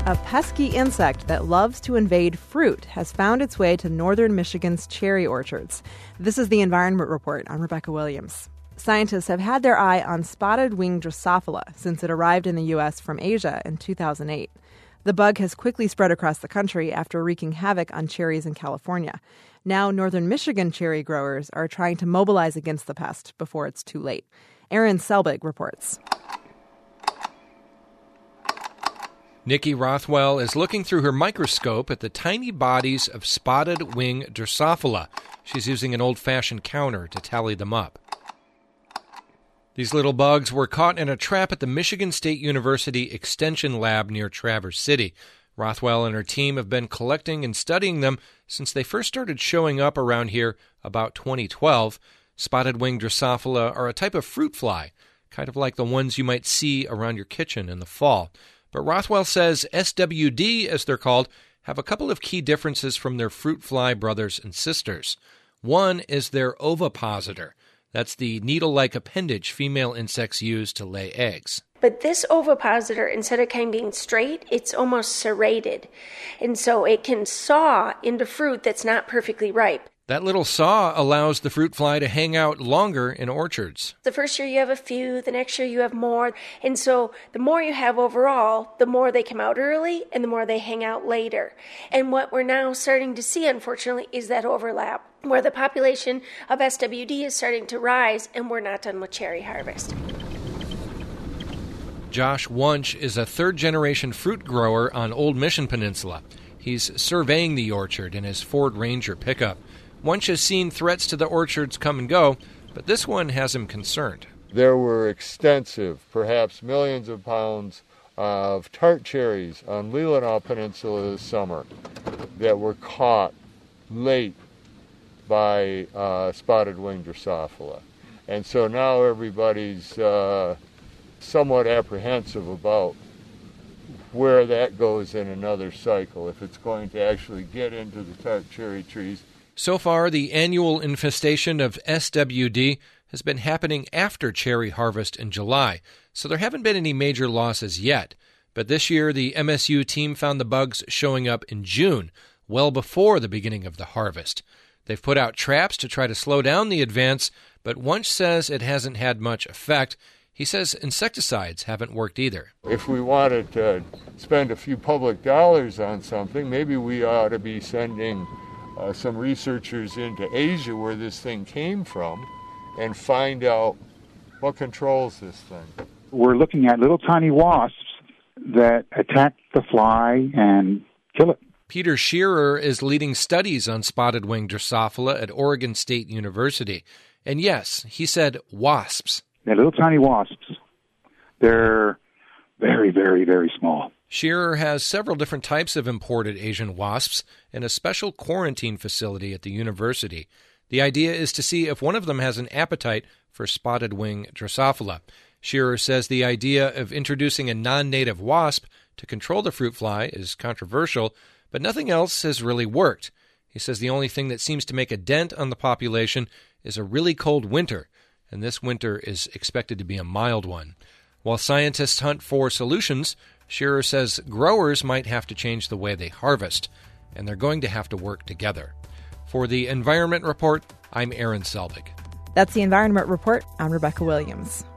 A pesky insect that loves to invade fruit has found its way to northern Michigan's cherry orchards. This is the Environment Report. I'm Rebecca Williams. Scientists have had their eye on spotted-winged Drosophila since it arrived in the U.S. from Asia in 2008. The bug has quickly spread across the country after wreaking havoc on cherries in California. Now, northern Michigan cherry growers are trying to mobilize against the pest before it's too late. Aaron Selbig reports. Nikki Rothwell is looking through her microscope at the tiny bodies of spotted-wing Drosophila. She's using an old-fashioned counter to tally them up. These little bugs were caught in a trap at the Michigan State University Extension Lab near Traverse City. Rothwell and her team have been collecting and studying them since they first started showing up around here about 2012. Spotted-winged Drosophila are a type of fruit fly, kind of like the ones you might see around your kitchen in the fall. But Rothwell says SWD, as they're called, have a couple of key differences from their fruit fly brothers and sisters. One is their ovipositor. That's the needle-like appendage female insects use to lay eggs. But this ovipositor, instead of kind of being straight, it's almost serrated. And so it can saw into fruit that's not perfectly ripe. That little saw allows the fruit fly to hang out longer in orchards. The first year you have a few, the next year you have more. And so the more you have overall, the more they come out early and the more they hang out later. And what we're now starting to see, unfortunately, is that overlap, where the population of SWD is starting to rise and we're not done with cherry harvest. Josh Wunsch is a third-generation fruit grower on Old Mission Peninsula. He's surveying the orchard in his Ford Ranger pickup. Wunsch has seen threats to the orchards come and go, but this one has him concerned. There were extensive, perhaps millions of pounds of tart cherries on Leelanau Peninsula this summer that were caught late by spotted-winged Drosophila. And so now everybody's somewhat apprehensive about where that goes in another cycle, if it's going to actually get into the tart cherry trees. So far, the annual infestation of SWD has been happening after cherry harvest in July, so there haven't been any major losses yet. But this year, the MSU team found the bugs showing up in June, well before the beginning of the harvest. They've put out traps to try to slow down the advance, but Wunsch says it hasn't had much effect. He says insecticides haven't worked either. If we wanted to spend a few public dollars on something, maybe we ought to be sending some researchers into Asia where this thing came from and find out what controls this thing. We're looking at little tiny wasps that attack the fly and kill it. Peter Shearer is leading studies on spotted-winged Drosophila at Oregon State University. And yes, he said wasps. They're little tiny wasps. They're very, very, very small. Shearer has several different types of imported Asian wasps in a special quarantine facility at the university. The idea is to see if one of them has an appetite for spotted-wing Drosophila. Shearer says the idea of introducing a non-native wasp to control the fruit fly is controversial, but nothing else has really worked. He says the only thing that seems to make a dent on the population is a really cold winter, and this winter is expected to be a mild one. While scientists hunt for solutions, Shearer says growers might have to change the way they harvest, and they're going to have to work together. For the Environment Report, I'm Aaron Selbig. That's the Environment Report. I'm Rebecca Williams.